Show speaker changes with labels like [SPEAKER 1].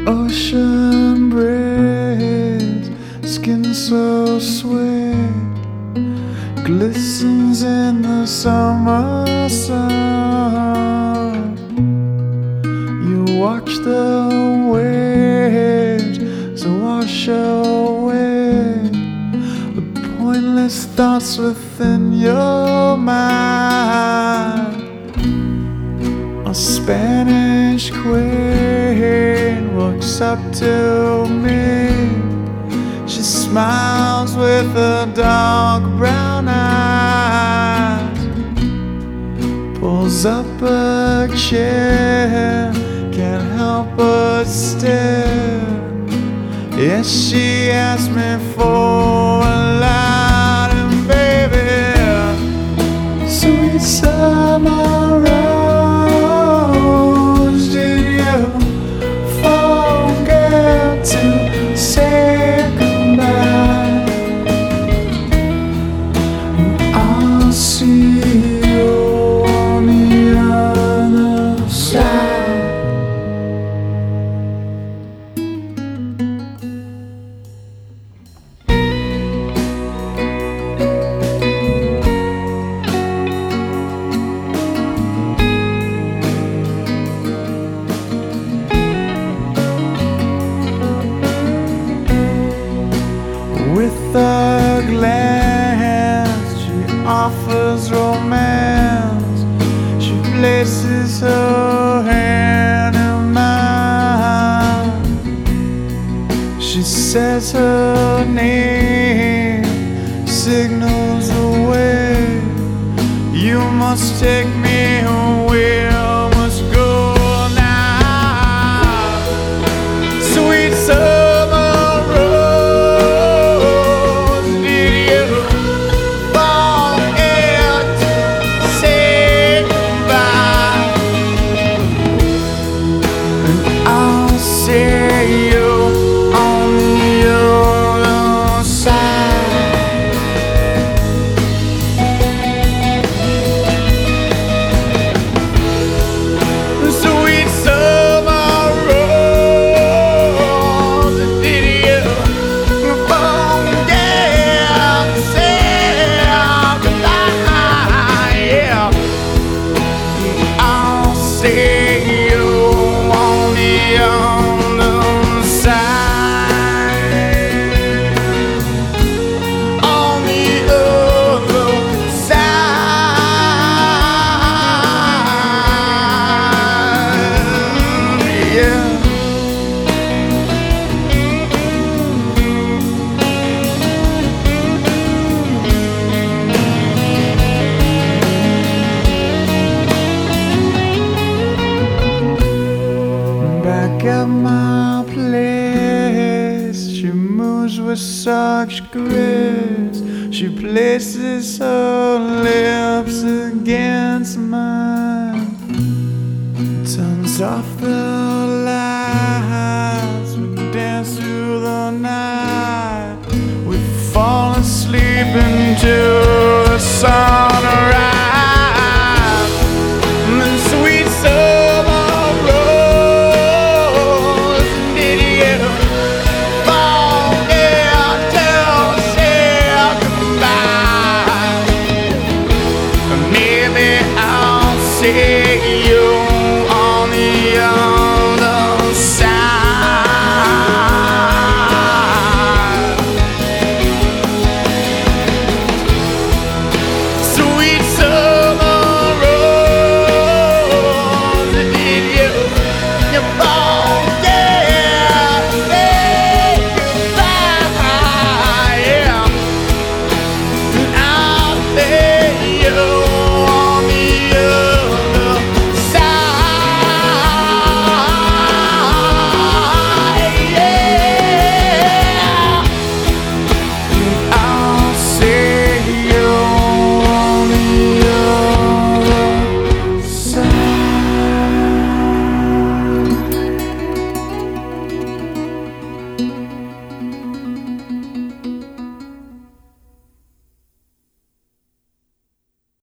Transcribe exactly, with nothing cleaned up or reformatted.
[SPEAKER 1] Ocean breeze, skin so sweet, glistens in the summer sun. You watch the waves so wash away the pointless thoughts within your mind. A Spanish queen walks up to me. She smiles with her dark brown eyes, pulls up a chair, can't help but stare. Yes, she asked me for a light, and baby, sweet summer rose, did you forget to say goodbye? I'll see you on the other side. With a glance, she offers romance. She places her hand in mine. She says her name, signals away. You must take me away, I must go now. Sweet summer see you on the other side. Sweet summer rose, did you forget to say goodbye? Yeah, I'll see you on the other side, on the other side, yeah. Back at my place, she moves with such grace. She places her lips against mine, turns off the